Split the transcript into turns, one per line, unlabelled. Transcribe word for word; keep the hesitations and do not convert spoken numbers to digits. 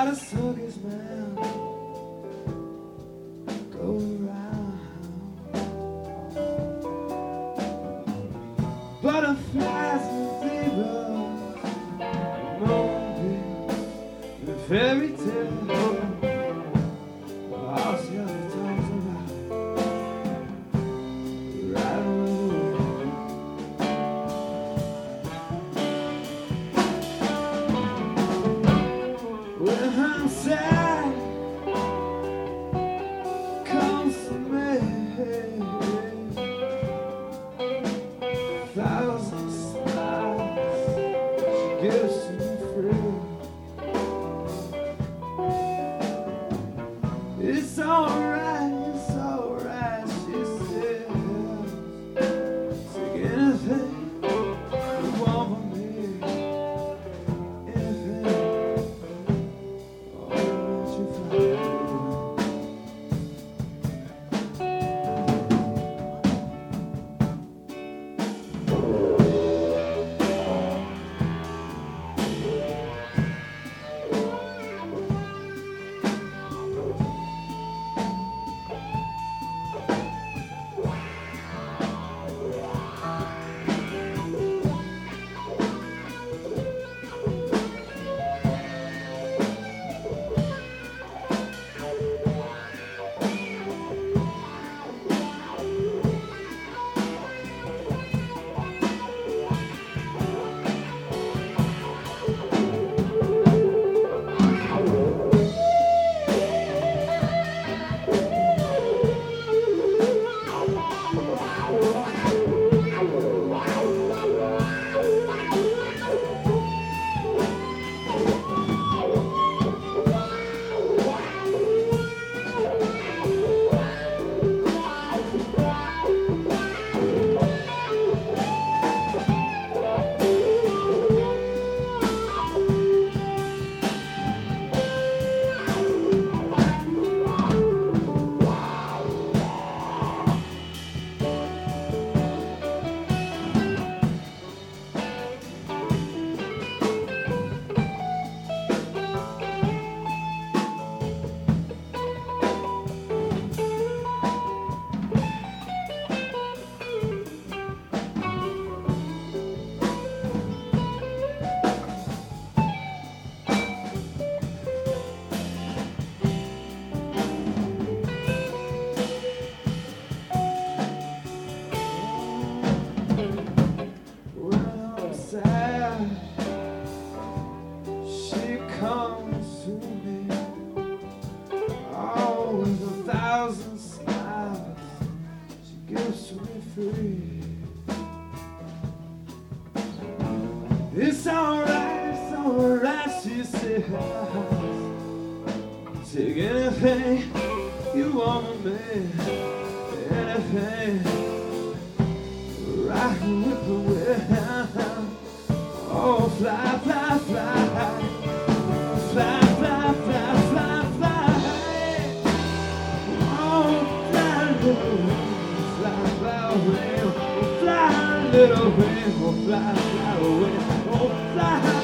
Not a circus man go around. Butterflies and zebras, moonbeams and fairy tales. I'll see how the times around. Right away. When I'm sad, comes to me. Thousand smiles she gives to me free. It's alright, it's alright, she says. Take anything you want from me. Anything, all that you find. She comes to me, oh, with a thousand smiles she gives to me free. It's alright, it's alright, she says. Take anything you want from me, anything. Right with the wind. Oh, fly, fly, fly, fly, fly, fly, fly, fly. Oh, fly, little wing, fly, fly away. Fly, little wing, oh, fly, fly away. Oh, fly.